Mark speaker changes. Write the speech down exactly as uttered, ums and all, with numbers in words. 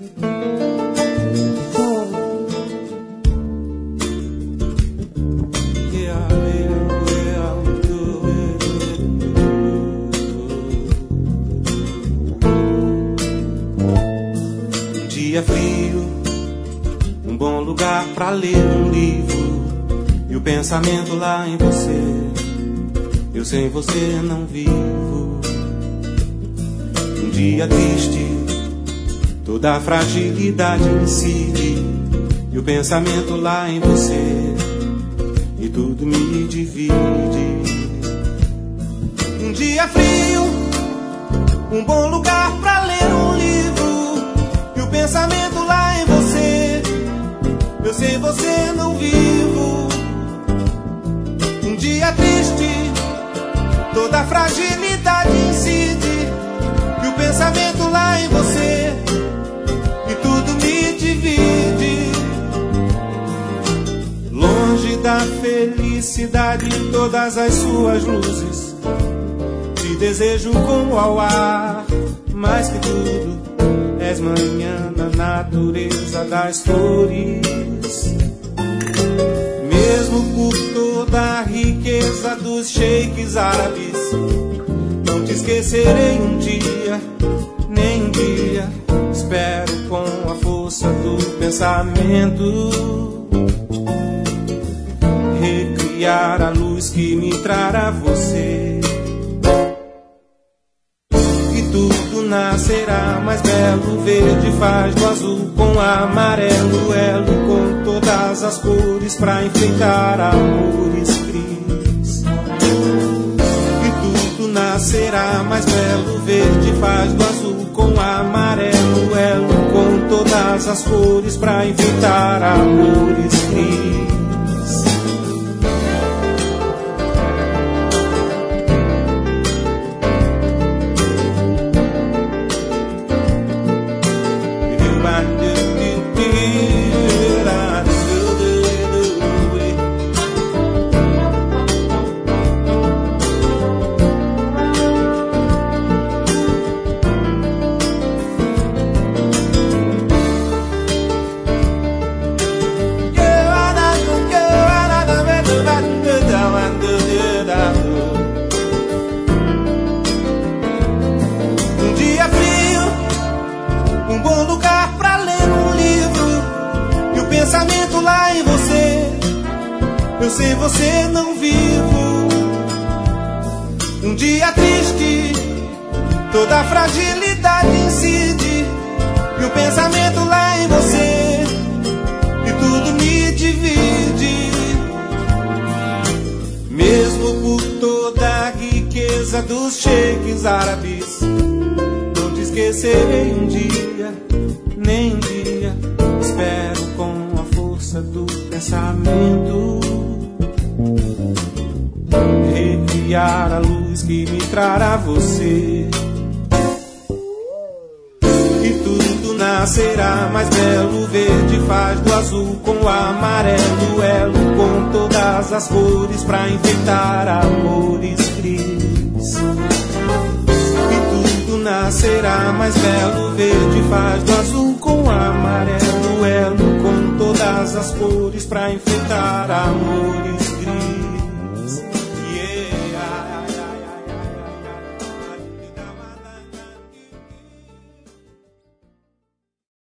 Speaker 1: Dia frio, um bom lugar pra ler um livro, e o pensamento lá em você. Eu sem você não vivo. Um dia triste, toda a fragilidade incide, e o pensamento lá em você, e tudo me divide. Um dia frio, um bom lugar pra ler um livro, e o pensamento lá em você. Eu sem você não vivo. Um dia triste, toda a fragilidade incide, e o pensamento lá em você, e tudo me divide. Longe da felicidade e todas as suas luzes, te desejo como ao ar, mais que tudo és manhã na natureza das flores. Mesmo por toda a riqueza dos sheiks árabes, não te esquecerei um dia, nem um dia. Espero com a força do pensamento recriar a luz que me trará você. Nascerá mais belo, verde faz do azul com amarelo, elo com todas as cores pra enfeitar amores cris. E tudo nascerá mais belo, verde faz do azul com amarelo, elo com todas as cores pra enfeitar amores cris. Eu sem você não vivo. Um dia triste, toda a fragilidade incide, e o pensamento lá em você, e tudo me divide. Mesmo por toda a riqueza dos sheiks árabes, não te esquecerei um dia, nem um dia. Espero com a força do pensamento recriar a luz que me trará você. E tudo nascerá mais belo, verde faz do azul com o amarelo, elo com todas as cores pra enfeitar amores cris. E tudo nascerá mais belo, verde faz do azul com o amarelo, elo com todas as cores pra enfeitar amores cris.